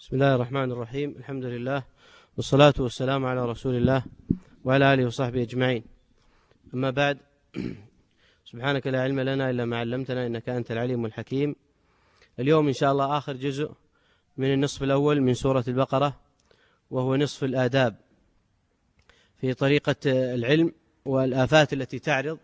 بسم الله الرحمن الرحيم. الحمد لله والصلاة والسلام على رسول الله وعلى آله وصحبه أجمعين. أما بعد، سبحانك لا علم لنا إلا ما علمتنا إنك أنت العليم الحكيم. اليوم إن شاء الله آخر جزء من النصف الأول من سورة البقرة، وهو نصف الآداب في طريقة العلم والآفات التي تعرض.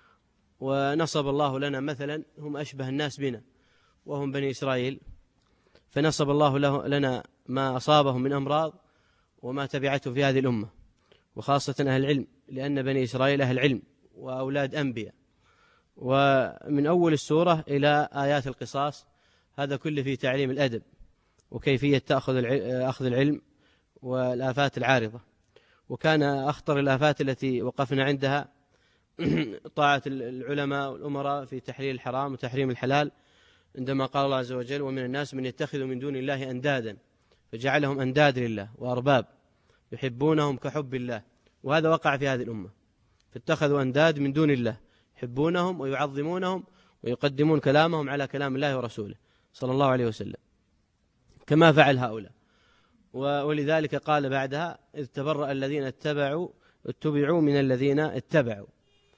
ونصب الله لنا مثلا هم أشبه الناس بنا وهم بني إسرائيل، فنصب الله لنا ما أصابهم من أمراض وما تبعته في هذه الأمة، وخاصة أهل العلم، لأن بني إسرائيل أهل علم وأولاد أنبياء. ومن أول السورة إلى آيات القصاص هذا كله في تعليم الأدب وكيفية أخذ العلم والآفات العارضة. وكان أخطر الآفات التي وقفنا عندها طاعة العلماء والأمراء في تحليل الحرام وتحريم الحلال، عندما قال الله عز وجل: ومن الناس من يتخذ من دون الله أندادا فجعلهم أنداد لله وأرباب يحبونهم كحب الله. وهذا وقع في هذه الأمة، فاتخذوا أنداد من دون الله يحبونهم ويعظمونهم ويقدمون كلامهم على كلام الله ورسوله صلى الله عليه وسلم، كما فعل هؤلاء. ولذلك قال بعدها: إذ تبرأ الذين اتبعوا من الذين اتبعوا.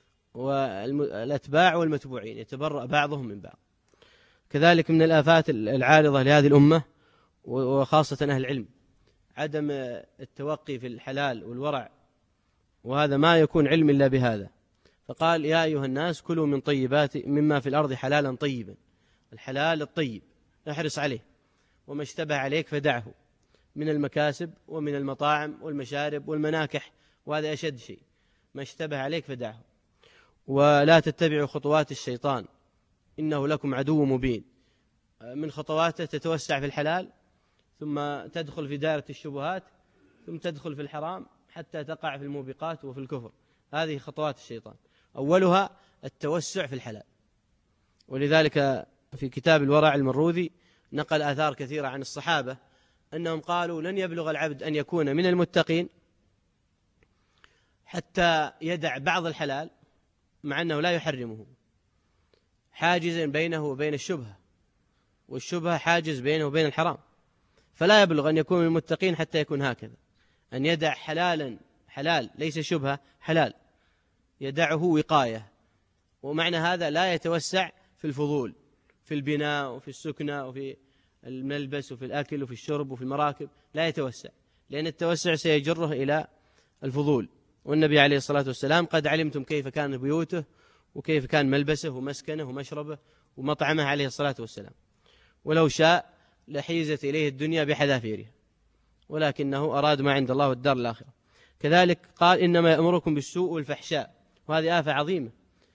والأتباع والمتبوعين يتبرأ بعضهم من بعض. كذلك من الآفات العارضة لهذه الأمة وخاصة أهل العلم عدم التوقي في الحلال والورع، وهذا ما يكون علم إلا بهذا. فقال: يا أيها الناس كلوا من طيبات مما في الأرض حلالا طيبا. الحلال الطيب احرص عليه، وما اشتبه عليك فدعه من المكاسب ومن المطاعم والمشارب والمناكح، وهذا أشد شيء، ما اشتبه عليك فدعه. ولا تتبعوا خطوات الشيطان إنه لكم عدو مبين. من خطواته تتوسع في الحلال، ثم تدخل في دائرة الشبهات، ثم تدخل في الحرام حتى تقع في الموبقات وفي الكفر. هذه خطوات الشيطان، أولها التوسع في الحلال. ولذلك في كتاب الورع المروذي نقل آثار كثيرة عن الصحابة أنهم قالوا: لن يبلغ العبد أن يكون من المتقين حتى يدع بعض الحلال مع أنه لا يحرمه، حاجزا بينه وبين الشبهة، والشبهة حاجز بينه وبين الحرام. فلا يبلغ أن يكون من المتقين حتى يكون هكذا، أن يدع حلالا، حلال ليس شبهة، حلال يدعه وقاية. ومعنى هذا لا يتوسع في الفضول، في البناء وفي السكنة وفي الملبس وفي الأكل وفي الشرب وفي المراكب، لا يتوسع، لأن التوسع سيجره إلى الفضول. والنبي عليه الصلاة والسلام: قد علمتم كيف كان بيوته وكيف كان ملبسه ومسكنه ومشربه ومطعمه عليه الصلاة والسلام، ولو شاء لحيزت إليه الدنيا بحذافيرها، ولكنه أراد ما عند الله والدار الآخرة. كذلك قال: إنما يأمركم بالسوء والفحشاء. وهذه آفة عظيمة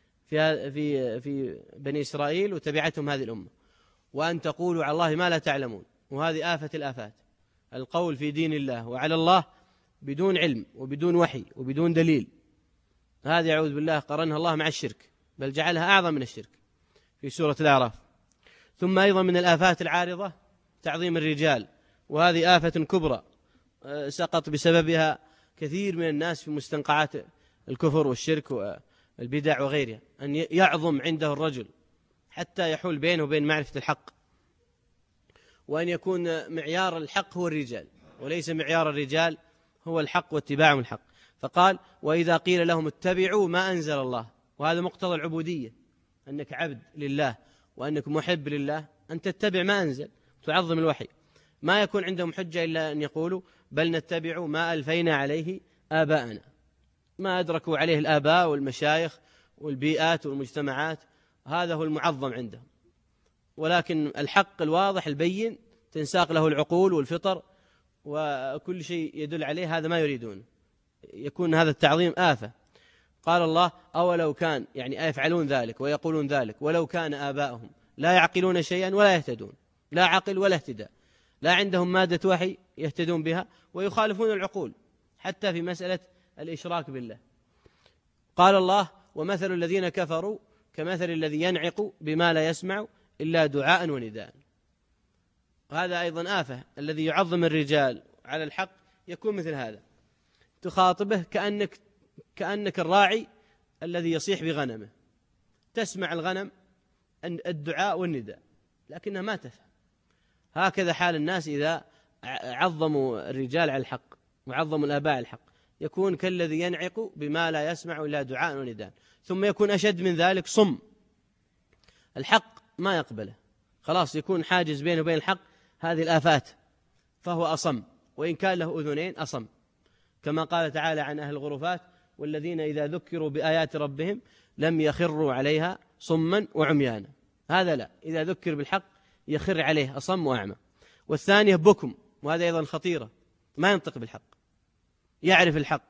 في بني إسرائيل وتبعتهم هذه الأمة. وأن تقولوا على الله ما لا تعلمون. وهذه آفة الآفات، القول في دين الله وعلى الله بدون علم وبدون وحي وبدون دليل. هذه يعوذ بالله قرنها الله مع الشرك، بل جعلها أعظم من الشرك في سورة الأعراف. ثم أيضا من الآفات العارضة تعظيم الرجال، وهذه آفة كبرى سقط بسببها كثير من الناس في مستنقعات الكفر والشرك والبدع وغيرها، أن يعظم عنده الرجل حتى يحول بينه وبين معرفة الحق، وأن يكون معيار الحق هو الرجال وليس معيار الرجال هو الحق واتباعهم الحق. فقال: وإذا قيل لهم اتبعوا ما أنزل الله. وهذا مقتضى العبودية، أنك عبد لله وأنك محب لله، أن تتبع ما أنزل، تعظم الوحي. ما يكون عندهم حجة إلا أن يقولوا: بل نتبع ما ألفينا عليه آباءنا، ما أدركوا عليه الآباء والمشايخ والبيئات والمجتمعات، هذا هو المعظم عندهم. ولكن الحق الواضح البين تنساق له العقول والفطر وكل شيء يدل عليه، هذا ما يريدون، يكون هذا التعظيم آفة. قال الله: أولو كان، يعني يفعلون ذلك ويقولون ذلك، ولو كان آباؤهم لا يعقلون شيئا ولا يهتدون، لا عقل ولا اهتداء، لا عندهم مادة وحي يهتدون بها، ويخالفون العقول حتى في مسألة الإشراك بالله. قال الله: ومثل الذين كفروا كمثل الذي ينعق بما لا يسمع إلا دعاء ونداء. وهذا أيضا آفة، الذي يعظم الرجال على الحق يكون مثل هذا، تخاطبه كأنك الراعي الذي يصيح بغنمه، تسمع الغنم الدعاء والنداء لكنها ما تفهم. هكذا حال الناس إذا عظموا الرجال على الحق وعظموا الآباء على الحق يكون كالذي ينعق بما لا يسمع إلا دعاء ونداء. ثم يكون أشد من ذلك صم، الحق ما يقبله، خلاص يكون حاجز بينه وبين الحق هذه الآفات، فهو أصم، وإن كان له أذنين أصم، كما قال تعالى عن أهل الغرفات: والذين إذا ذكروا بآيات ربهم لم يخروا عليها صما وعميانا. هذا لا، إذا ذكر بالحق يخر عليه أصم وأعمى. والثانية بكم، وهذا أيضا خطيرة، ما ينطق بالحق، يعرف الحق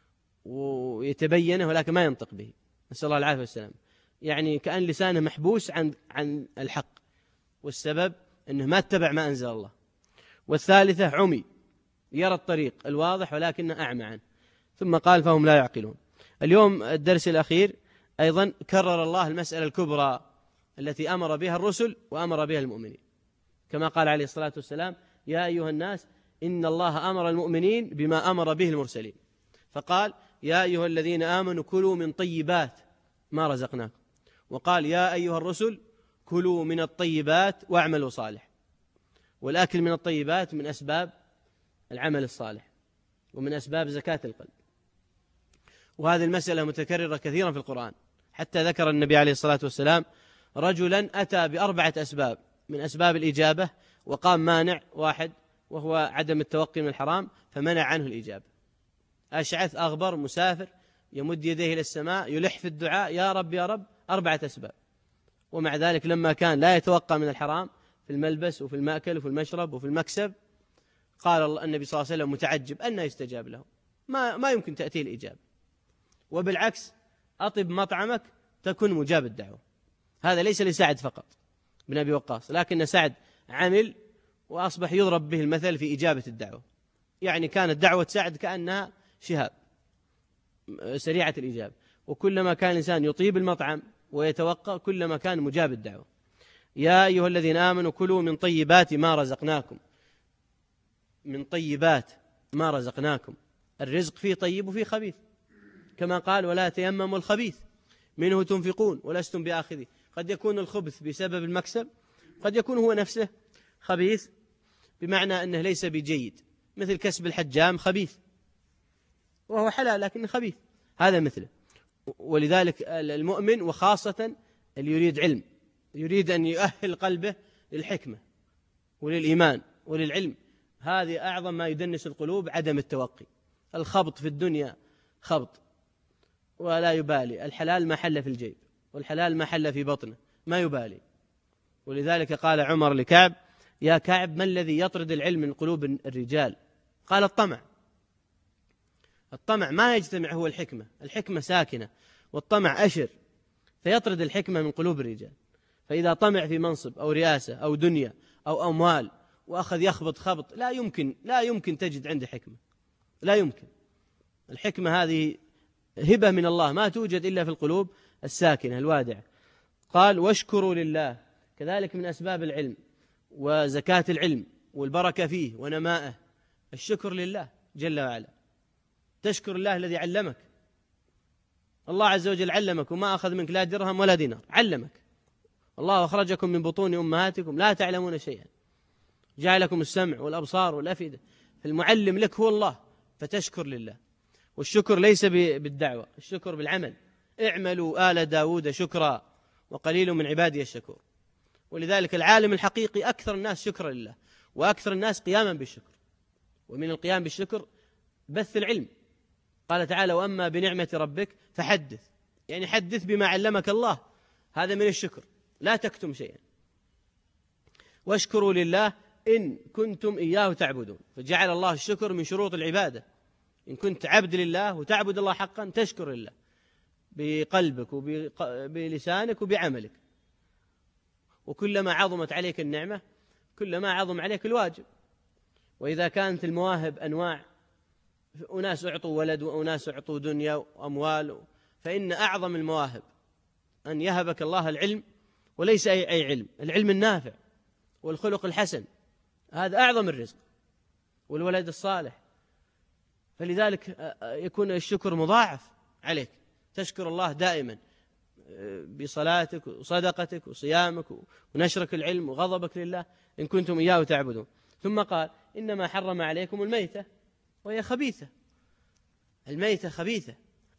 ويتبينه ولكن ما ينطق به، نسأل الله العافية والسلام، يعني كأن لسانه محبوس عن الحق، والسبب أنه ما اتبع ما أنزل الله. والثالثة عمي، يرى الطريق الواضح ولكنه أعمى عنه. ثم قال: فهم لا يعقلون. اليوم الدرس الأخير أيضا كرر الله المسألة الكبرى التي أمر بها الرسل وأمر بها المؤمنين، كما قال عليه الصلاة والسلام: يا أيها الناس إن الله أمر المؤمنين بما أمر به المرسلين، فقال: يا أيها الذين آمنوا كلوا من طيبات ما رزقناكم، وقال: يا أيها الرسل كلوا من الطيبات واعملوا صالح. والأكل من الطيبات من أسباب العمل الصالح ومن أسباب زكاة القلب، وهذه المسألة متكررة كثيرا في القرآن، حتى ذكر النبي عليه الصلاة والسلام رجلا أتى بأربعة أسباب من أسباب الإجابة، وقام مانع واحد وهو عدم التوقي من الحرام، فمنع عنه الإجابة. أشعث أغبر مسافر يمد يديه إلى السماء يلح في الدعاء: يا رب يا رب، أربعة أسباب، ومع ذلك لما كان لا يتوقع من الحرام في الملبس وفي المأكل وفي المشرب وفي المكسب، قال النبي صلى الله عليه وسلم متعجب أن يستجاب له، ما يمكن تأتيه الإجابة. وبالعكس أطب مطعمك تكن مجاب الدعوة. هذا ليس لسعد فقط بن أبي وقاص، لكن سعد عمل وأصبح يضرب به المثل في إجابة الدعوة، يعني كانت دعوة سعد كأنها شهاب سريعة الإجابة، وكلما كان الإنسان يطيب المطعم ويتوقع كلما كان مجاب الدعوة. يا أيها الذين آمنوا كلوا من طيبات ما رزقناكم، من طيبات ما رزقناكم، الرزق فيه طيب وفيه خبيث، كما قال: ولا تيمموا الخبيث منه تنفقون ولستم بآخذه. قد يكون الخبث بسبب المكسب، قد يكون هو نفسه خبيث بمعنى أنه ليس بجيد، مثل كسب الحجام خبيث وهو حلال لكن خبيث، هذا مثله. ولذلك المؤمن وخاصة اللي يريد علم، يريد أن يؤهل قلبه للحكمة وللإيمان وللعلم، هذه أعظم ما يدنس القلوب، عدم التوقي. الخبط في الدنيا خبط ولا يبالي، الحلال ما حل في الجيب والحلال ما حل في بطنه، ما يبالي. ولذلك قال عمر لكعب: يا كعب، ما الذي يطرد العلم من قلوب الرجال؟ قال: الطمع. الطمع ما يجتمع، هو الحكمة ساكنة والطمع أشر، فيطرد الحكمة من قلوب الرجال. فإذا طمع في منصب أو رئاسة أو دنيا أو أموال وأخذ يخبط خبط، لا يمكن تجد عنده حكمة، لا يمكن. الحكمة هذه هبة من الله ما توجد إلا في القلوب الساكنة الوادعة. قال: واشكروا لله، كذلك من أسباب العلم وزكاة العلم والبركة فيه ونمائه الشكر لله جل وعلا. تشكر الله الذي علمك، الله عز وجل علمك وما أخذ منك لا درهم ولا دينار، علمك. الله أخرجكم من بطون أمهاتكم لا تعلمون شيئا، جعلكم السمع والأبصار والأفئدة، فالمعلم لك هو الله، فتشكر لله. والشكر ليس بالدعوة، الشكر بالعمل. اعملوا آل داود شكرا وقليل من عبادي الشكور. ولذلك العالم الحقيقي أكثر الناس شكرا لله وأكثر الناس قياما بالشكر، ومن القيام بالشكر بث العلم. قال تعالى: وأما بنعمة ربك فحدث، يعني حدث بما علمك الله، هذا من الشكر، لا تكتم شيئا. واشكروا لله إن كنتم إياه تعبدون، فجعل الله الشكر من شروط العبادة. إن كنت عبد لله وتعبد الله حقا تشكر الله بقلبك وبلسانك وبعملك. وكلما عظمت عليك النعمة كلما عظم عليك الواجب. وإذا كانت المواهب أنواع، أناس أعطوا ولد وأناس أعطوا دنيا وأموال، فإن أعظم المواهب أن يهبك الله العلم، وليس أي علم، العلم النافع والخلق الحسن، هذا أعظم الرزق، والولد الصالح. فلذلك يكون الشكر مضاعف عليك، تشكر الله دائما بصلاتك وصدقتك وصيامك ونشرك العلم وغضبك لله، إن كنتم إياه تعبدون. ثم قال: إنما حرم عليكم الميتة، وهي خبيثة. الميتة خبيثة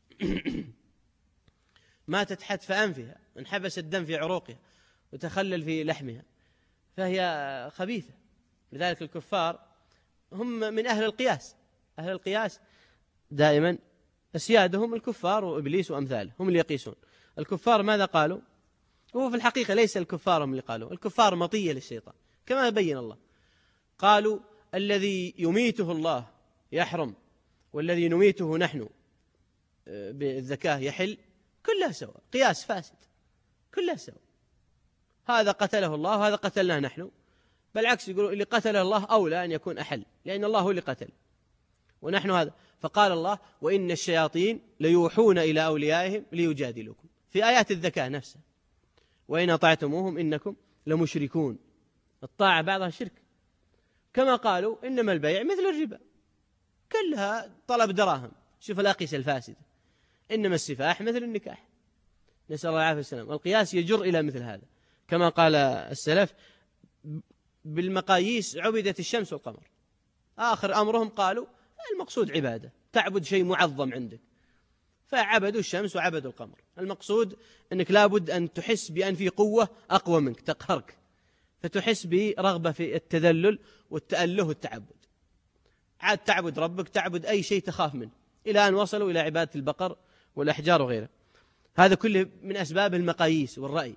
ماتت حتف أنفها، انحبس الدم في عروقها وتخلل في لحمها، فهي خبيثة. لذلك الكفار هم من أهل القياس. أهل القياس دائما أسيادهم الكفار وإبليس وأمثاله، هم اللي يقيسون. الكفار ماذا قالوا؟ وهو في الحقيقة ليس الكفار هم اللي قالوا، الكفار مطية للشيطان كما بين الله. قالوا الذي يميته الله يحرم، والذي نميته نحن بالذكاة يحل، كلها سواء، قياس فاسد، كلها سواء. هذا قتله الله وهذا قتلناه نحن، بالعكس يقولوا اللي قتله الله أولى أن يكون أحل، لأن الله هو اللي قتل ونحن هذا. فقال الله وإن الشياطين ليوحون إلى أوليائهم ليجادلوكم، في آيات الذكاة نفسها، وإن أطعتموهم إنكم لمشركون. الطاعة بعضها شرك، كما قالوا إنما البيع مثل الربا، كلها طلب دراهم. شوف الأقيسة الفاسدة، إنما السفاح مثل النكاح، نسأل الله العافية والسلام. والقياس يجر إلى مثل هذا، كما قال السلف بالمقاييس عبدت الشمس والقمر. آخر أمرهم قالوا المقصود عبادة، تعبد شيء معظم عندك، فعبدوا الشمس وعبدوا القمر. المقصود أنك لابد أن تحس بأن في قوة أقوى منك تقهرك، فتحس برغبة في التذلل والتأله والتعبد، عاد تعبد ربك، تعبد أي شيء تخاف منه، إلى أن وصلوا إلى عبادة البقر والأحجار وغيره. هذا كله من أسباب المقاييس والرأي.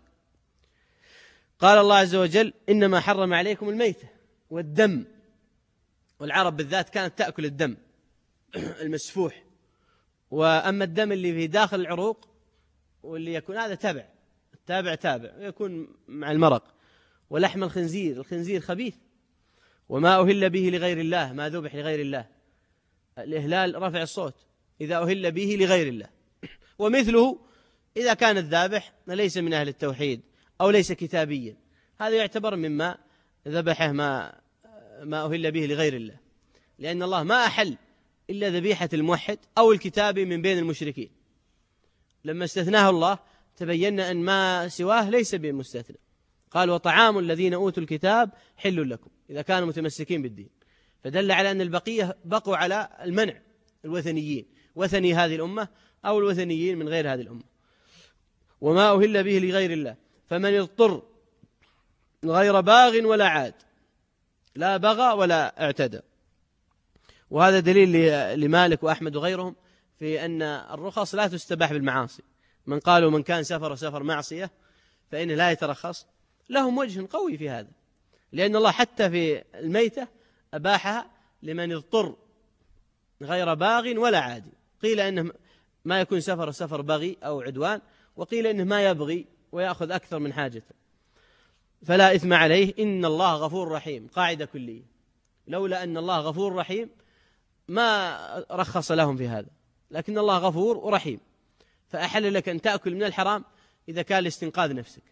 قال الله عز وجل إنما حرم عليكم الميتة والدم، والعرب بالذات كانت تأكل الدم المسفوح. وأما الدم اللي في داخل العروق واللي يكون هذا تابع ويكون مع المرق. ولحم الخنزير خبيث، وما أهل به لغير الله، ما ذبح لغير الله. الإهلال رفع الصوت إذا أهل به لغير الله. ومثله إذا كان الذابح ليس من أهل التوحيد أو ليس كتابيا، هذا يعتبر مما ذبحه ما أهل به لغير الله، لأن الله ما أحل إلا ذبيحة الموحد أو الكتابي من بين المشركين. لما استثناه الله تبين أن ما سواه ليس بمستثنى. قال وطعام الذين أوتوا الكتاب حل لكم، إذا كانوا متمسكين بالدين. فدل على أن البقية بقوا على المنع، الوثنيين، وثني هذه الأمة أو الوثنيين من غير هذه الأمة. وما أهل به لغير الله، فمن اضطر غير باغ ولا عاد، لا بغى ولا اعتدى. وهذا دليل لمالك وأحمد وغيرهم في أن الرخص لا تستباح بالمعاصي. من قالوا من كان سفر معصية فإنه لا يترخص، لهم وجه قوي في هذا، لأن الله حتى في الميتة أباحها لمن اضطر غير باغ ولا عادي. قيل إنه ما يكون سفر بغي أو عدوان، وقيل إنه ما يبغي ويأخذ أكثر من حاجته، فلا إثم عليه، إن الله غفور رحيم. قاعدة كلية، لولا أن الله غفور رحيم ما رخص لهم في هذا، لكن الله غفور ورحيم، فأحل لك أن تأكل من الحرام إذا كان لاستنقاذ نفسك.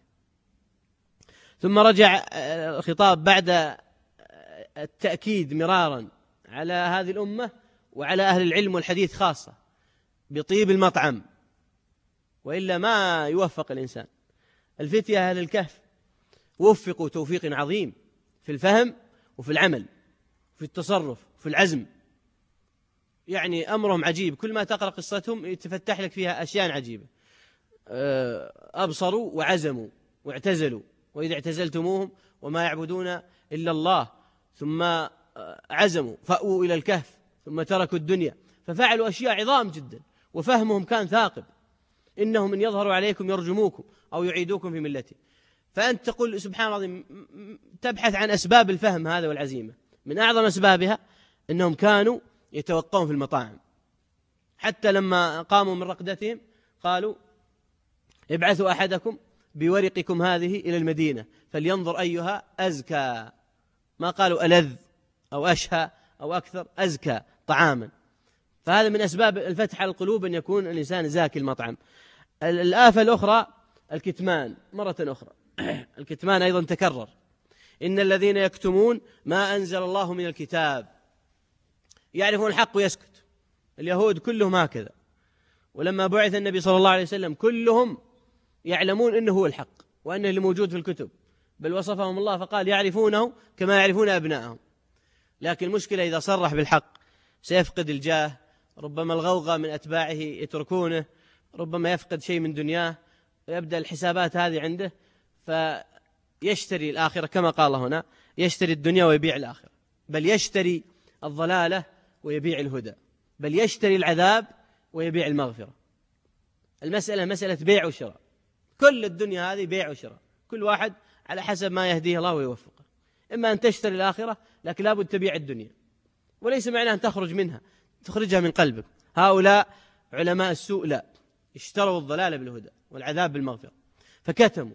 ثم رجع الخطاب بعد التأكيد مرارا على هذه الأمة وعلى أهل العلم والحديث خاصة بطيب المطعم، وإلا ما يوفق الإنسان. الفتية أهل الكهف وفقوا توفيق عظيم في الفهم وفي العمل وفي التصرف وفي العزم، يعني أمرهم عجيب، كل ما تقرأ قصتهم يتفتح لك فيها أشياء عجيبة. أبصروا وعزموا واعتزلوا، وإذا اعتزلتموهم وما يعبدون إلا الله، ثم عزموا فأووا إلى الكهف، ثم تركوا الدنيا، ففعلوا أشياء عظام جدا، وفهمهم كان ثاقب. إنهم إن يظهروا عليكم يرجموكم أو يعيدوكم في ملته. فأنت تقول سبحان الله، تبحث عن أسباب الفهم هذا والعزيمة. من أعظم أسبابها أنهم كانوا يتوقون في المطاعم، حتى لما قاموا من رقدتهم قالوا ابعثوا أحدكم بورقكم هذه إلى المدينة فلينظر أيها أزكى، ما قالوا ألذ أو أشهى أو أكثر، أزكى طعاما. فهذا من أسباب الفتح على القلوب، أن يكون الإنسان زاكي المطعم. الآفة الأخرى الكتمان مرة أخرى. الكتمان أيضا تكرر، إن الذين يكتمون ما أنزل الله من الكتاب، يعرفون الحق ويسكت. اليهود كلهم هكذا، ولما بعث النبي صلى الله عليه وسلم كلهم يعلمون إنه هو الحق وأنه اللي موجود في الكتب، بل وصفهم الله فقال يعرفونه كما يعرفون أبنائهم. لكن المشكلة إذا صرح بالحق سيفقد الجاه، ربما الغوغاء من أتباعه يتركونه، ربما يفقد شيء من دنياه، ويبدأ الحسابات هذه عنده، فيشتري الآخرة كما قال هنا، يشتري الدنيا ويبيع الآخرة، بل يشتري الضلالة ويبيع الهدى، بل يشتري العذاب ويبيع المغفرة. المسألة مسألة بيع وشراء، كل الدنيا هذه بيع وشراء، كل واحد على حسب ما يهديه الله ويوفقه. إما أن تشتري الآخرة، لكن لابد تبيع الدنيا، وليس معناه أن تخرج منها، تخرجها من قلبك. هؤلاء علماء السوء لا، اشتروا الضلال بالهدى والعذاب بالمغفرة، فكتموا.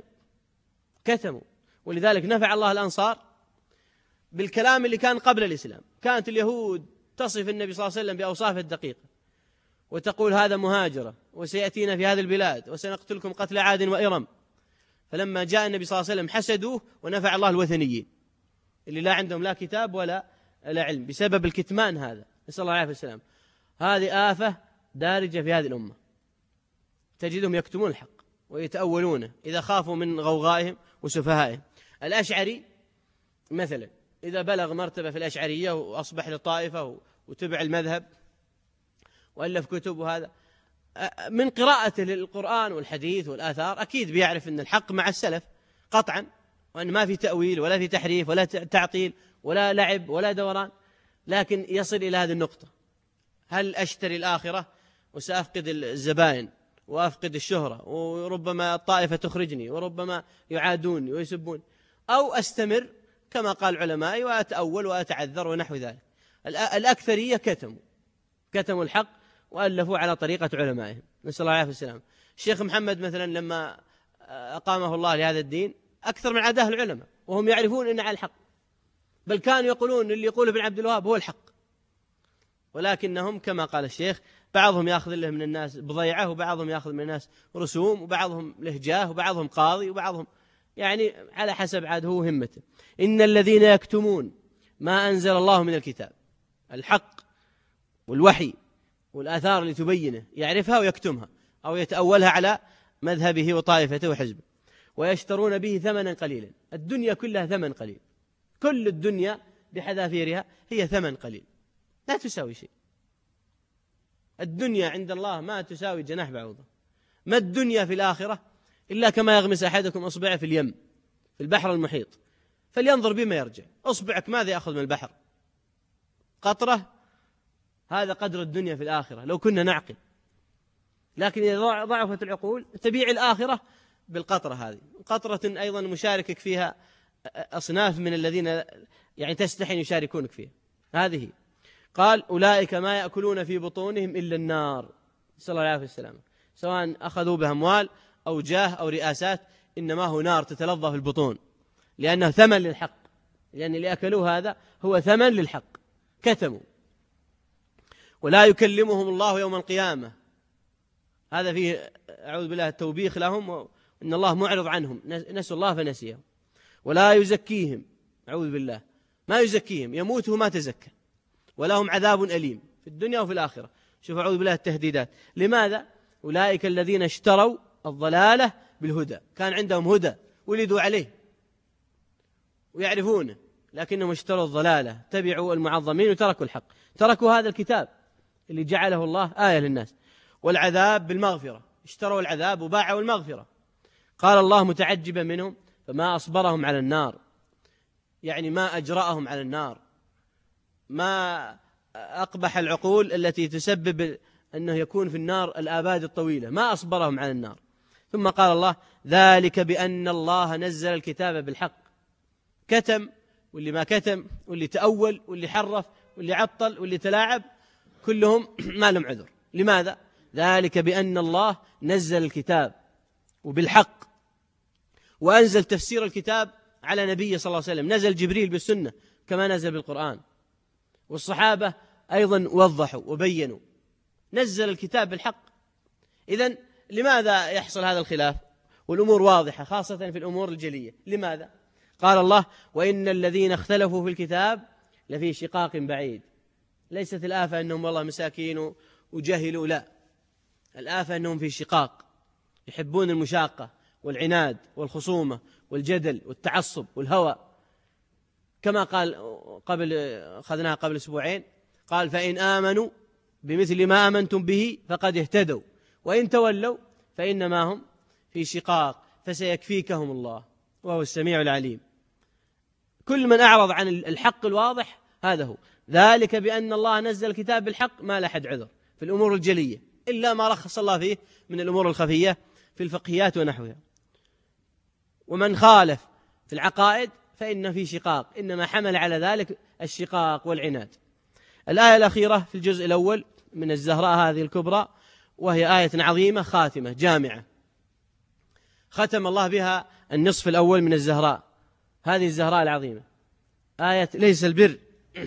ولذلك نفع الله الأنصار بالكلام اللي كان قبل الإسلام. كانت اليهود تصف النبي صلى الله عليه وسلم بأوصافه الدقيقة، وتقول هذا مهاجرة وسيأتينا في هذه البلاد وسنقتلكم قتل عاد وإرم. فلما جاء النبي صلى الله عليه وسلم حسدوه، ونفع الله الوثنيين اللي لا عندهم لا كتاب ولا علم بسبب الكتمان هذا، نسأل الله العافية والسلام. هذه آفة دارجة في هذه الأمة، تجدهم يكتمون الحق ويتأولونه إذا خافوا من غوغائهم وسفهائهم. الأشعري مثلا إذا بلغ مرتبة في الأشعرية وأصبح لطائفة وتبع المذهب وألف كتب، وهذا من قراءته للقرآن والحديث والآثار أكيد بيعرف أن الحق مع السلف قطعا، وأن ما في تأويل ولا في تحريف ولا تعطيل ولا لعب ولا دوران. لكن يصل إلى هذه النقطة: هل أشتري الآخرة وسأفقد الزبائن وأفقد الشهرة، وربما الطائفة تخرجني، وربما يعادوني ويسبون، أو أستمر كما قال علمائي وأتأول وأتعذر ونحو ذلك؟ الأكثرية كتموا الحق وألفوا على طريقة علمائهم، نسأل الله العافية والسلام. الشيخ محمد مثلا لما أقامه الله لهذا الدين أكثر من عداه العلماء، وهم يعرفون أن على الحق، بل كانوا يقولون اللي يقول ابن عبد الوهاب هو الحق، ولكنهم كما قال الشيخ بعضهم يأخذ له من الناس بضيعة، وبعضهم يأخذ من الناس رسوم، وبعضهم له جاه، وبعضهم قاضي، وبعضهم يعني على حسب عاد هو همته. إن الذين يكتمون ما أنزل الله من الكتاب، الحق والوحي والآثار اللي تبينه يعرفها ويكتمها أو يتأولها على مذهبه وطائفته وحزبه، ويشترون به ثمنا قليلا. الدنيا كلها ثمن قليل، كل الدنيا بحذافيرها هي ثمن قليل، لا تساوي شيء. الدنيا عند الله ما تساوي جناح بعوضة. ما الدنيا في الآخرة إلا كما يغمس أحدكم أصبعه في اليم، في البحر المحيط، فلينظر بما يرجع. أصبعك ماذا يأخذ من البحر؟ قطرة. هذا قدر الدنيا في الآخرة لو كنا نعقل. لكن إذا ضعفت العقول تبيع الآخرة بالقطرة هذه، قطرة أيضا مشاركك فيها أصناف من الذين يعني تستحي يشاركونك فيها. هذه قال: أولئك ما يأكلون في بطونهم إلا النار، صلى الله عليه وسلم، سواء أخذوا بأموال أو جاه أو رئاسات، إنما هو نار تتلظى في البطون، لأنه ثمن للحق، لأن اللي أكلوه هذا هو ثمن للحق. كتموا. ولا يكلمهم الله يوم القيامة، هذا فيه أعوذ بالله التوبيخ لهم، وإن الله معرض عنهم، نسوا الله فنسيهم. ولا يزكيهم، أعوذ بالله، ما يزكيهم، يموتوا ما تزكى، ولهم عذاب أليم في الدنيا وفي الآخرة. شوف أعوذ بالله التهديدات. لماذا؟ أولئك الذين اشتروا الضلالة بالهدى، كان عندهم هدى ولدوا عليه ويعرفونه، لكنهم اشتروا الضلالة، تبعوا المعظمين وتركوا الحق، تركوا هذا الكتاب اللي جعله الله آية للناس. والعذاب بالمغفرة، اشتروا العذاب وباعوا المغفرة. قال الله متعجبا منهم: فما أصبرهم على النار، يعني ما أجرأهم على النار، ما أقبح العقول التي تسبب أنه يكون في النار الآباد الطويلة، ما أصبرهم على النار. ثم قال الله: ذلك بأن الله نزل الكتاب بالحق. كتم، واللي ما كتم، واللي تأول، واللي حرف، واللي عطل، واللي تلاعب، كلهم ما لهم عذر. لماذا؟ ذلك بأن الله نزل الكتاب وبالحق، وأنزل تفسير الكتاب على نبي صلى الله عليه وسلم، نزل جبريل بالسنة كما نزل بالقرآن، والصحابة أيضا وضحوا وبينوا، نزل الكتاب بالحق. إذن لماذا يحصل هذا الخلاف والأمور واضحة، خاصة في الأمور الجلية؟ لماذا؟ قال الله: وإن الذين اختلفوا في الكتاب لفي شقاق بعيد. ليست الآفة أنهم والله مساكين وجهلوا، لا، الآفة أنهم في شقاق، يحبون المشاقة والعناد والخصومة والجدل والتعصب والهوى. كما قال أخذناها قبل أسبوعين، قال فإن آمنوا بمثل ما آمنتم به فقد اهتدوا وإن تولوا فإنما هم في شقاق فسيكفيكهم الله وهو السميع العليم. كل من أعرض عن الحق الواضح هذا هو، ذلك بأن الله نزل الكتاب بالحق ما لأحد عذر في الأمور الجلية إلا ما رخص الله فيه من الأمور الخفية في الفقهيات ونحوها. ومن خالف في العقائد فإن في شقاق، إنما حمل على ذلك الشقاق والعناد. الآية الأخيرة في الجزء الأول من الزهراء هذه الكبرى، وهي آية عظيمة خاتمة جامعة، ختم الله بها النصف الأول من الزهراء، هذه الزهراء العظيمة. آية ليس البر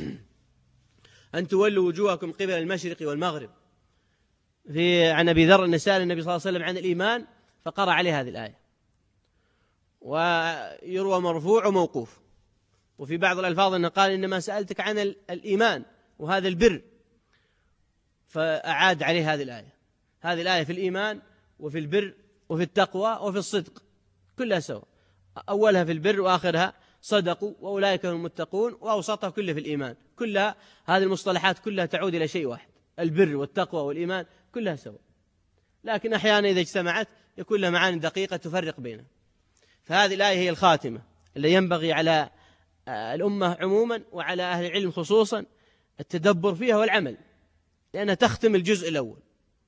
أن تولوا وجوهكم قبل المشرق والمغرب. عن أبي ذر أن سأل النبي صلى الله عليه وسلم عن الإيمان فقرأ عليه هذه الآية، ويروى مرفوع وموقوف، وفي بعض الألفاظ أنه قال إنما سألتك عن الإيمان وهذا البر، فأعاد عليه هذه الآية. هذه الآية في الإيمان وفي البر وفي التقوى وفي الصدق كلها سواء، أولها في البر وآخرها صدقوا وأولئك هم المتقون، وأوسطها كلها في الإيمان. كلها هذه المصطلحات كلها تعود إلى شيء واحد، البر والتقوى والإيمان كلها سواء، لكن أحيانا إذا اجتمعت يكون لها معاني دقيقة تفرق بينها. فهذه الآية هي الخاتمة اللي ينبغي على الأمة عموما وعلى أهل العلم خصوصا التدبر فيها والعمل، لأنها تختم الجزء الأول،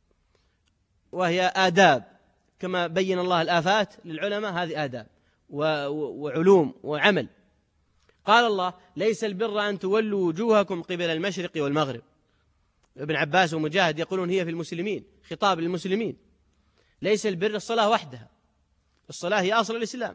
وهي آداب كما بين الله الآفات للعلماء، هذه آداب وعلوم وعمل. قال الله ليس البر أن تولوا وجوهكم قبل المشرق والمغرب. ابن عباس ومجاهد يقولون هي في المسلمين، خطاب للمسلمين. ليس البر الصلاة وحدها، الصلاة هي أصل الإسلام،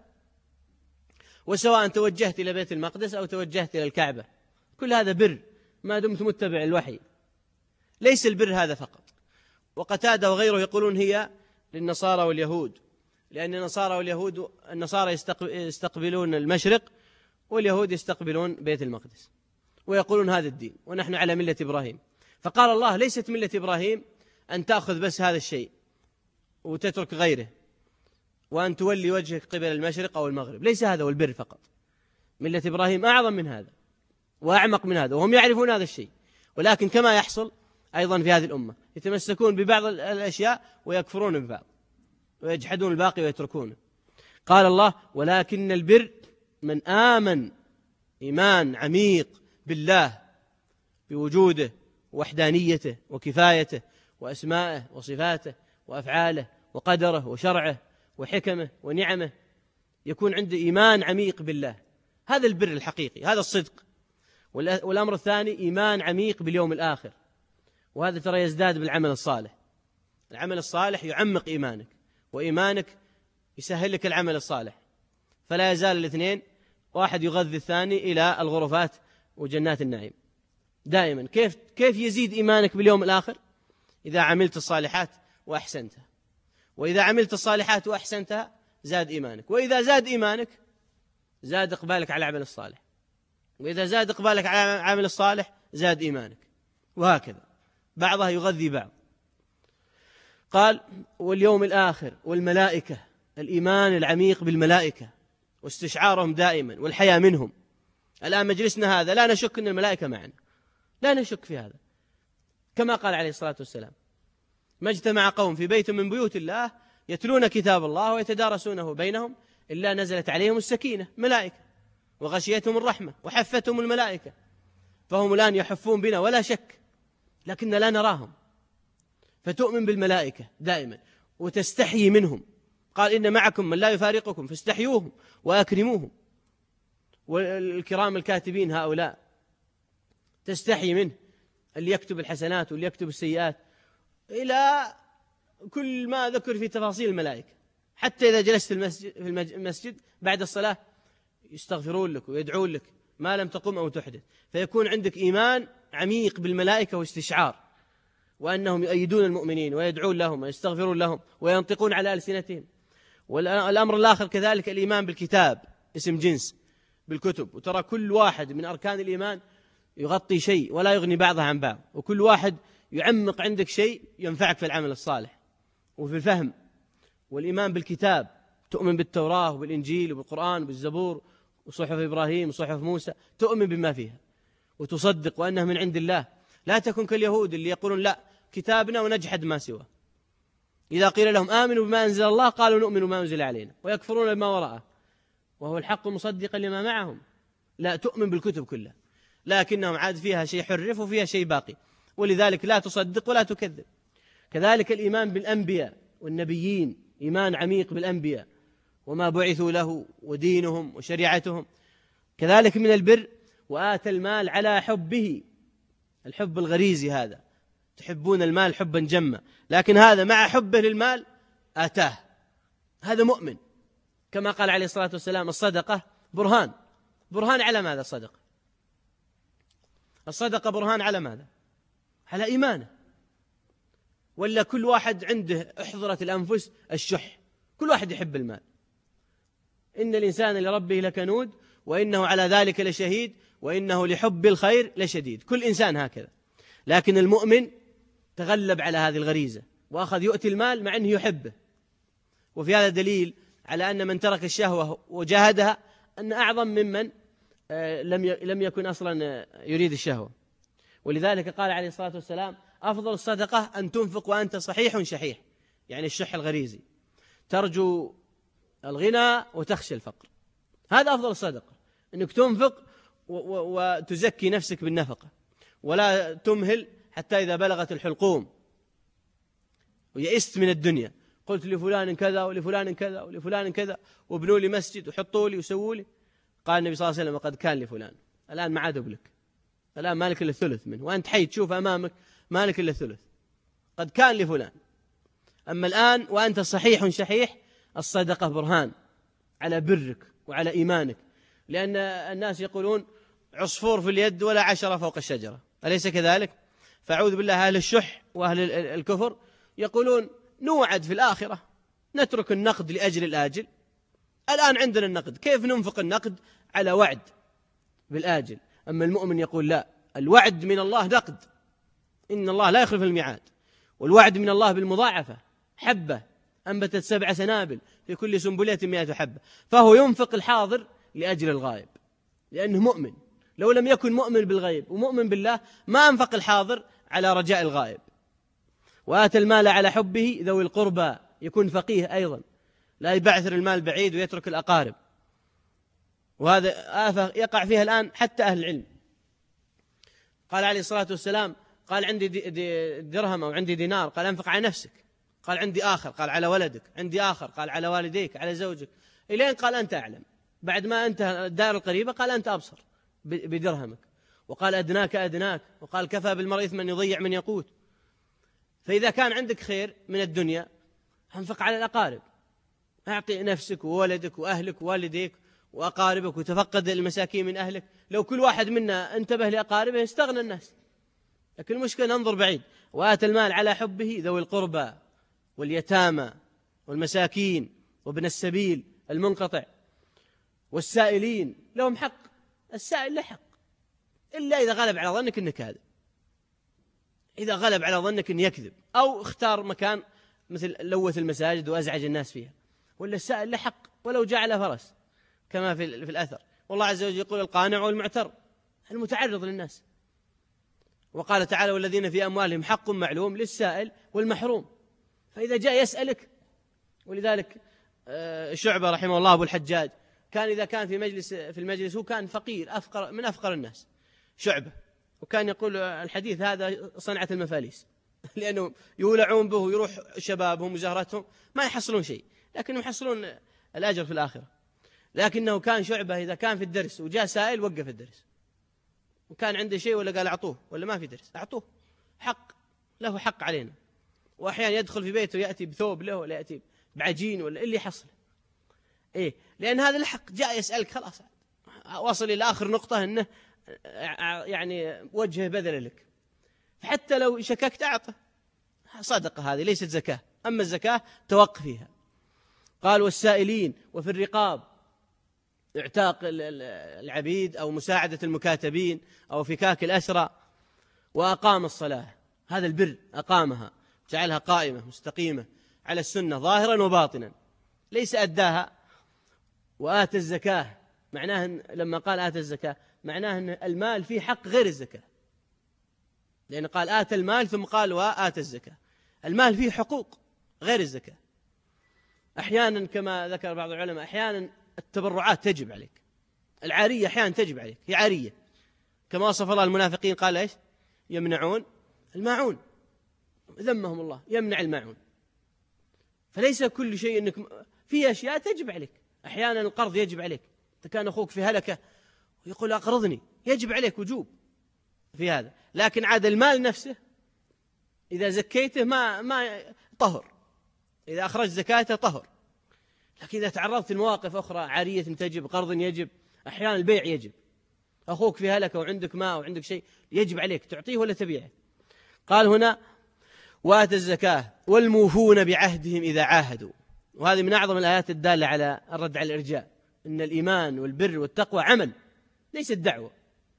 وسواء توجهت إلى بيت المقدس أو توجهت إلى الكعبة كل هذا بر ما دمت متبع الوحي. ليس البر هذا فقط. وقتادة وغيره يقولون هي للنصارى واليهود، لأن النصارى يستقبلون المشرق واليهود يستقبلون بيت المقدس، ويقولون هذا الدين ونحن على ملة إبراهيم. فقال الله ليست ملة إبراهيم أن تأخذ بس هذا الشيء وتترك غيره، وأن تولي وجهك قبل المشرق أو المغرب، ليس هذا هو البر فقط. ملة إبراهيم أعظم من هذا وأعمق من هذا، وهم يعرفون هذا الشيء، ولكن كما يحصل أيضا في هذه الأمة يتمسكون ببعض الأشياء ويكفرون ببعض ويجحدون الباقي ويتركونه. قال الله ولكن البر من آمن إيمان عميق بالله، بوجوده ووحدانيته وكفايته وأسمائه وصفاته وأفعاله وقدره وشرعه وحكمه ونعمه، يكون عنده إيمان عميق بالله، هذا البر الحقيقي، هذا الصدق. والأمر الثاني إيمان عميق باليوم الآخر، وهذا ترى يزداد بالعمل الصالح. العمل الصالح يعمق إيمانك، وإيمانك يسهل لك العمل الصالح، فلا يزال الاثنين واحد يغذي الثاني إلى الغرفات وجنات النعيم دائما. كيف يزيد إيمانك باليوم الآخر؟ إذا عملت الصالحات وأحسنتها، وإذا عملت الصالحات وأحسنتها زاد إيمانك، وإذا زاد إيمانك زاد إقبالك على العمل الصالح، وإذا زاد إقبالك على العمل الصالح زاد إيمانك، وهكذا بعضها يغذي بعض. قال واليوم الآخر والملائكة، الإيمان العميق بالملائكة واستشعارهم دائما والحياة منهم. الآن مجلسنا هذا لا نشك أن الملائكة معنا، لا نشك في هذا، كما قال عليه الصلاة والسلام ما اجتمع قوم في بيت من بيوت الله يتلون كتاب الله ويتدارسونه بينهم إلا نزلت عليهم السكينة، ملائكة، وغشيتهم الرحمة وحفتهم الملائكة. فهم الآن يحفون بنا ولا شك، لكن لا نراهم، فتؤمن بالملائكة دائما وتستحيي منهم. قال إن معكم من لا يفارقكم فاستحيوهم وأكرموهم، والكرام الكاتبين هؤلاء تستحيي منه، اللي يكتب الحسنات واللي يكتب السيئات، إلى كل ما ذكر في تفاصيل الملائكة. حتى إذا جلست في المسجد بعد الصلاة يستغفرون لك ويدعون لك ما لم تقم أو تحدث، فيكون عندك إيمان عميق بالملائكة واستشعار، وأنهم يؤيدون المؤمنين ويدعون لهم ويستغفرون لهم وينطقون على ألسنتهم. والأمر الآخر كذلك الإيمان بالكتاب، اسم جنس بالكتب، وترى كل واحد من أركان الإيمان يغطي شيء ولا يغني بعضها عن بعض، وكل واحد يعمق عندك شيء ينفعك في العمل الصالح وفي الفهم. والإيمان بالكتاب تؤمن بالتوراة وبالإنجيل وبالقرآن وبالزبور وصحف إبراهيم وصحف موسى، تؤمن بما فيها وتصدق وأنها من عند الله. لا تكن كاليهود اللي يقولون لا كتابنا ونجحد ما سواه. إذا قيل لهم آمنوا بما أنزل الله قالوا نؤمن بما أنزل علينا، ويكفرون بما وراءه وهو الحق مصدقا لما معهم. لا، تؤمن بالكتب كلها، لكنهم عاد فيها شيء حرف وفيها شيء باقي، ولذلك لا تصدق ولا تكذب. كذلك الإيمان بالأنبياء والنبيين، إيمان عميق بالأنبياء وما بعثوا له ودينهم وشريعتهم. كذلك من البر وآتى المال على حبه، الحب الغريزي هذا، تحبون المال حبا جما، لكن هذا مع حبه للمال آتاه، هذا مؤمن. كما قال عليه الصلاة والسلام الصدقة برهان. برهان على ماذا الصدقة؟ الصدقة برهان على ماذا؟ على إيمانه. ولا كل واحد عنده احضرت الأنفس الشح، كل واحد يحب المال. إن الإنسان لربه لكنود وإنه على ذلك لشهيد وإنه لحب الخير لشديد. كل إنسان هكذا، لكن المؤمن تغلب على هذه الغريزة وأخذ يؤتي المال مع أنه يحبه. وفي هذا دليل على أن من ترك الشهوة وجاهدها أن أعظم ممن لم يكن أصلا يريد الشهوة. ولذلك قال عليه الصلاة والسلام أفضل الصدقة أن تنفق وأنت صحيح شحيح، يعني الشح الغريزي، ترجو الغنى وتخشى الفقر. هذا أفضل الصدقة، أنك تنفق وتزكي نفسك بالنفقة، ولا تمهل حتى إذا بلغت الحلقوم ويئست من الدنيا قلت لفلان كذا ولفلان كذا ولفلان كذا وابنوا لي مسجد وحطوا لي وسووا لي. قال النبي صلى الله عليه وسلم قد كان لفلان، الآن ما عاد لك، الآن مالك إلا الثلث منه، وأنت حي تشوف أمامك مالك إلا الثلث. قد كان لفلان. أما الآن وأنت صحيح شحيح، الصدقة برهان على برك وعلى إيمانك. لأن الناس يقولون عصفور في اليد ولا 10 فوق الشجرة، أليس كذلك؟ فأعوذ بالله، أهل الشح وأهل الكفر يقولون نوعد في الآخرة، نترك النقد لأجل الآجل. الآن عندنا النقد، كيف ننفق النقد على وعد بالآجل؟ أما المؤمن يقول لا، الوعد من الله نقد، إن الله لا يخلف الميعاد، والوعد من الله بالمضاعفة، حبة أنبتت 7 سنابل في كل سنبلة 100 حبة. فهو ينفق الحاضر لأجل الغائب لأنه مؤمن. لو لم يكن مؤمن بالغيب ومؤمن بالله ما أنفق الحاضر على رجاء الغائب. وآتى المال على حبه ذوي القربى، يكون فقيه أيضا، لا يبعثر المال بعيد ويترك الأقارب. وهذا آفة يقع فيها الآن حتى أهل العلم. قال عليه الصلاة والسلام قال عندي درهم أو عندي دينار، قال أنفق على نفسك. قال عندي آخر، قال على ولدك. عندي آخر، قال على والديك، على زوجك، إلين قال أنت أعلم. بعد ما انتهى الدار القريبة قال أنت أبصر بدرهمك. وقال أدناك أدناك، وقال كفى بالمرء إثما يضيع من يقوت. فإذا كان عندك خير من الدنيا أنفق على الأقارب، أعطي نفسك وولدك وأهلك ووالديك وأقاربك، وتفقد المساكين من أهلك. لو كل واحد منا انتبه لأقاربه يستغنى الناس. لكن المشكلة ننظر بعيد. وآتى المال على حبه ذوي القربى واليتامى والمساكين وابن السبيل المنقطع والسائلين، لهم حق. السائل له حق إلا إذا غلب على ظنك أنك كاذب، إذا غلب على ظنك أن يكذب، أو اختار مكان مثل لوث المساجد وأزعج الناس فيها. ولا السائل له حق ولو جاء على فرس، كما في الأثر. والله عز وجل يقول القانع والمعتر، المتعرض للناس. وقال تعالى والذين في أموالهم حق معلوم للسائل والمحروم. فإذا جاء يسألك. ولذلك شعبة رحمه الله أبو الحجاج كان إذا كان في المجلس هو كان فقير، أفقر من أفقر الناس شعبة، وكان يقول الحديث هذا صنعة المفاليس، لأنه يولعون به ويروح شبابهم وزهرتهم ما يحصلون شيء، لكنهم يحصلون الأجر في الآخرة. لكنه كان شعبة إذا كان في الدرس وجاء سائل وقف الدرس، وكان عنده شيء ولا قال أعطوه، ولا ما في درس أعطوه، حق له، حق علينا. وأحيانا يدخل في بيته يأتي بثوب له ولا يأتي بعجين ولا اللي يحصل. إيه؟ لأن هذا الحق. جاء يسألك خلاص وصل إلى آخر نقطة أنه يعني وجهه بذل لك، فحتى لو شككت أعطه. صدقة هذه ليست زكاة. أما الزكاة توقف فيها. قال والسائلين، وفي الرقاب، اعتاق العبيد أو مساعدة المكاتبين أو فكاك الأسرى. وأقام الصلاة، هذا البر، أقامها، جعلها قائمة مستقيمة على السنة ظاهرا وباطنا، ليس أداها. وآتى الزكاة، معناه لما قال آتى الزكاة معناه أن المال فيه حق غير الزكاة، لأن قال آتى المال ثم قال وآتى الزكاة. المال فيه حقوق غير الزكاة. أحيانا كما ذكر بعض العلماء أحيانا التبرعات تجب عليك، العارية أحيانا تجب عليك، هي عارية كما وصف الله المنافقين قال إيش؟ يمنعون الماعون، ذمهم الله يمنع الماعون. فليس كل شيء أنك في أشياء تجب عليك. أحيانا القرض يجب عليك، إذا كان أخوك في هلكة ويقول أقرضني يجب عليك وجوب في هذا. لكن عاد المال نفسه إذا زكيته ما طهر، إذا أخرج زكاته طهر. لكن إذا تعرضت لمواقف أخرى عارية تجب، قرض يجب، أحيانا البيع يجب، أخوك في هلكة وعندك ماء وعندك شيء يجب عليك تعطيه ولا تبيعه. قال هنا وآتى الزكاة والموفون بعهدهم إذا عاهدوا، وهذه من أعظم الآيات الدالة على الرد على الإرجاء، إن الإيمان والبر والتقوى عمل ليس الدعوة.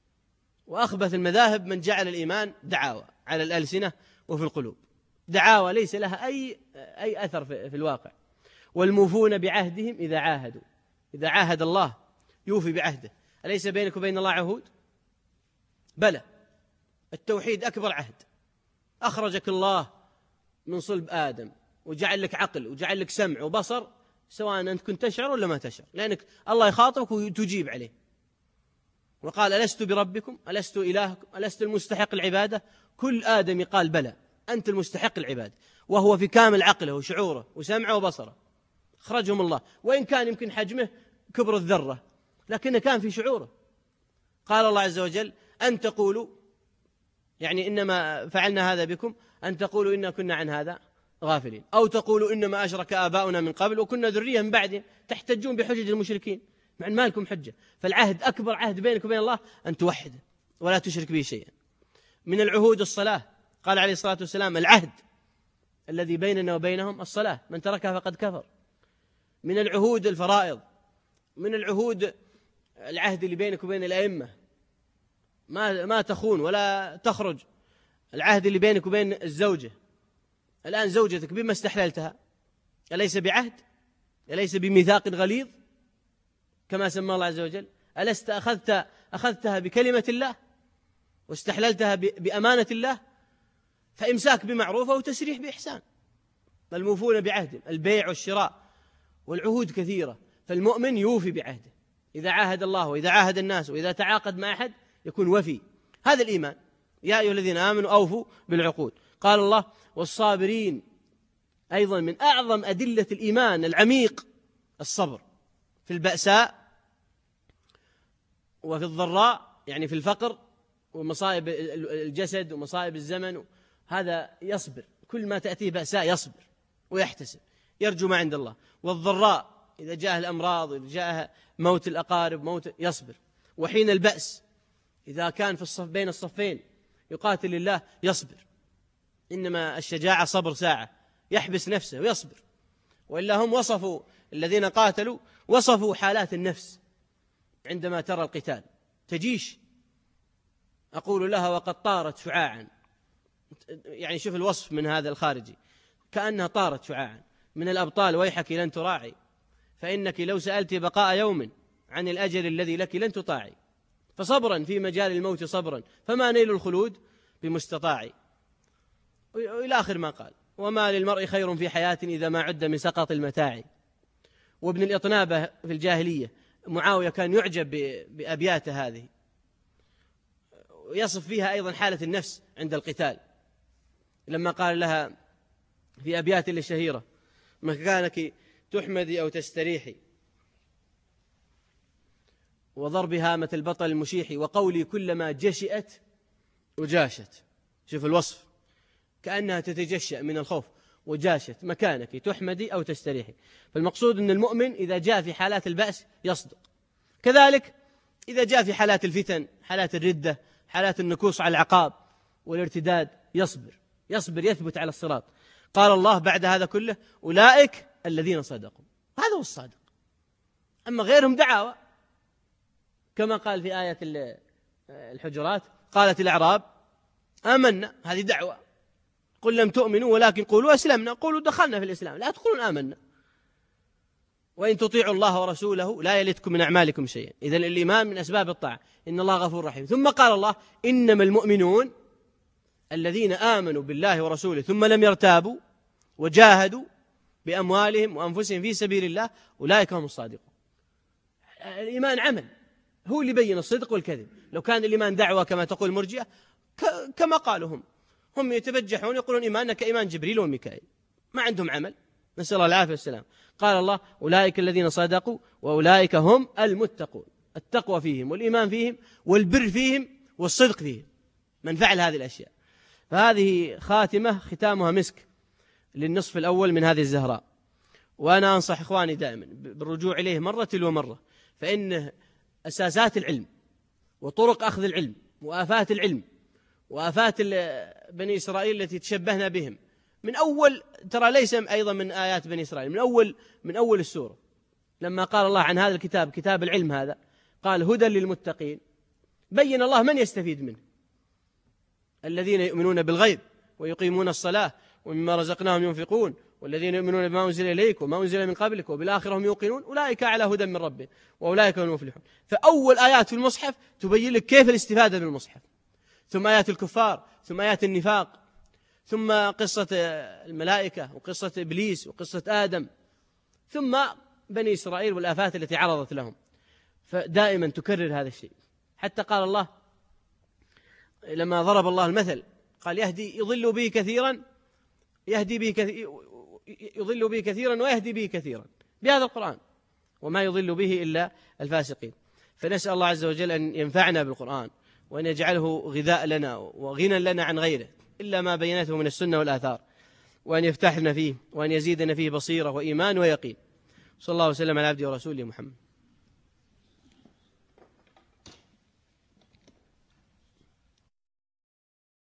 وأخبث المذاهب من جعل الإيمان دعاوى على الألسنة وفي القلوب، دعاوى ليس لها أي أثر في الواقع. والموفون بعهدهم إذا عاهدوا، إذا عاهد الله يوفي بعهده. أليس بينك وبين الله عهود؟ بلى، التوحيد أكبر عهد. أخرجك الله من صلب آدم وجعل لك عقل وجعل لك سمع وبصر، سواء أنت كنت تشعر ولا ما تشعر، لأنك الله يخاطبك وتجيب عليه. وقال ألست بربكم ألست إلهكم ألست المستحق العبادة؟ كل آدم قال بلى أنت المستحق العبادة، وهو في كامل عقله وشعوره وسمعه وبصره. أخرجهم الله، وإن كان يمكن حجمه كبر الذرة لكنه كان في شعوره. قال الله عز وجل أن تقولوا، يعني إنما فعلنا هذا بكم، أن تقولوا إنا كنا عن هذا غافلين، أو تقولوا إنما أشرك آباؤنا من قبل وكنا ذرية من بعدهم، تحتجون بحجج المشركين مع أن ما لكم حجة. فالعهد أكبر عهد بينك وبين الله أن توحده ولا تشرك به شيئا. من العهود الصلاة، قال عليه الصلاة والسلام العهد الذي بيننا وبينهم الصلاة، من تركها فقد كفر. من العهود الفرائض، من العهود العهد اللي بينك وبين الأئمة، ما تخون ولا تخرج. العهد اللي بينك وبين الزوجة، الآن زوجتك بما استحللتها أليس بعهد؟ أليس بميثاق غليظ كما سمى الله عز وجل؟ ألست أخذتها بكلمة الله واستحللتها بأمانة الله؟ فإمساك بمعروف أو تسريح بإحسان. الموفون بعهد، البيع والشراء والعهود كثيرة. فالمؤمن يوفي بعهده، إذا عاهد الله وإذا عاهد الناس وإذا تعاقد مع أحد يكون وفي. هذا الإيمان. يا أيها الذين آمنوا أوفوا بالعقود. قال الله والصابرين، أيضا من أعظم أدلة الإيمان العميق الصبر في البأساء وفي الضراء، يعني في الفقر ومصائب الجسد ومصائب الزمن. هذا يصبر، كل ما تأتيه بأساء يصبر ويحتسب، يرجو ما عند الله. والضراء إذا جاءه الأمراض، إذا جاءه موت الأقارب، يصبر. وحين البأس إذا كان في الصف بين الصفين يقاتل الله يصبر. إنما الشجاعة صبر ساعة، يحبس نفسه ويصبر. وإلا هم وصفوا الذين قاتلوا وصفوا حالات النفس عندما ترى القتال، تجيش أقول لها وقد طارت شعاعا، يعني شوف الوصف من هذا الخارجي، كأنها طارت شعاعا من الأبطال ويحك لن تراعي، فإنك لو سألت بقاء يوم عن الأجل الذي لك لن تطاعي، فصبرا في مجال الموت صبرا، فما نيل الخلود بمستطاع. وإلى آخر ما قال. وما للمرء خير في حياة إذا ما عد من سقط المتاع. وابن الإطنابة في الجاهلية معاوية كان يعجب بأبياته هذه، ويصف فيها أيضا حالة النفس عند القتال، لما قال لها في أبيات الشهيرة مكانك تحمدي أو تستريحي، وضرب هامة البطل المشيح، وقولي كلما جشئت وجاشت. شوف الوصف، كأنها تتجشأ من الخوف، وجاشت مكانك تحمدي أو تستريحي. فالمقصود أن المؤمن إذا جاء في حالات البأس يصدق، كذلك إذا جاء في حالات الفتن، حالات الردة، حالات النكوص على العقاب والارتداد يصبر يثبت على الصراط. قال الله بعد هذا كله أولئك الذين صدقوا، هذا هو الصادق. أما غيرهم دعاوى، كما قال في آية الحجرات قالت الأعراب آمنا، هذه دعوة. قل لم تؤمنوا ولكن قولوا أسلمنا، قولوا دخلنا في الإسلام، لا تقولون آمنا. وإن تطيعوا الله ورسوله لا يلتكم من أعمالكم شيئا. إذن الإيمان من أسباب الطاعة، إن الله غفور رحيم. ثم قال الله: إنما المؤمنون الذين آمنوا بالله ورسوله ثم لم يرتابوا وجاهدوا بأموالهم وأنفسهم في سبيل الله أولئك هم الصادقون. الإيمان عمل، هو اللي يبين الصدق والكذب. لو كان الإيمان دعوة كما تقول المرجئة كما قالوا هم يتبجحون يقولون إيماننا كإيمان جبريل وميكائيل، ما عندهم عمل، نسأل الله العافية والسلام. قال الله: أولئك الذين صدقوا وأولئك هم المتقون. التقوى فيهم والإيمان فيهم والبر فيهم والصدق فيهم، من فعل هذه الأشياء. فهذه خاتمة ختامها مسك للنصف الأول من هذه الزهراء، وأنا أنصح إخواني دائما بالرجوع إليه مرة تلو مرة، فإن أساسات العلم وطرق أخذ العلم وآفات العلم وآفات بني إسرائيل التي تشبهنا بهم من أول، ترى ليس أيضا من آيات بني إسرائيل، من أول السورة، لما قال الله عن هذا الكتاب كتاب العلم هذا، قال: هدى للمتقين. بين الله من يستفيد منه: الذين يؤمنون بالغيب ويقيمون الصلاة ومما رزقناهم ينفقون والذين يؤمنون بما أنزل إليك وما أنزل من قبلك وبالآخرة هم يوقنون أولئك على هدى من ربهم وأولئك هم المفلحون. فأول آيات في المصحف تبين لك كيف الاستفادة من المصحف، ثم آيات الكفار، ثم آيات النفاق، ثم قصة الملائكة وقصة إبليس وقصة آدم، ثم بني إسرائيل والآفات التي عرضت لهم. فدائما تكرر هذا الشيء، حتى قال الله لما ضرب الله المثل قال: يضل به كثيرا يضل به كثيرا ويهدي به كثيرا، بهذا القرآن، وما يضل به إلا الفاسقين. فنسأل الله عز وجل أن ينفعنا بالقرآن، وأن يجعله غذاء لنا وغنى لنا عن غيره إلا ما بينته من السنة والآثار، وأن يفتحنا فيه وأن يزيدنا فيه بصيرة وإيمان ويقين. صلى الله وسلم على عبده ورسوله محمد.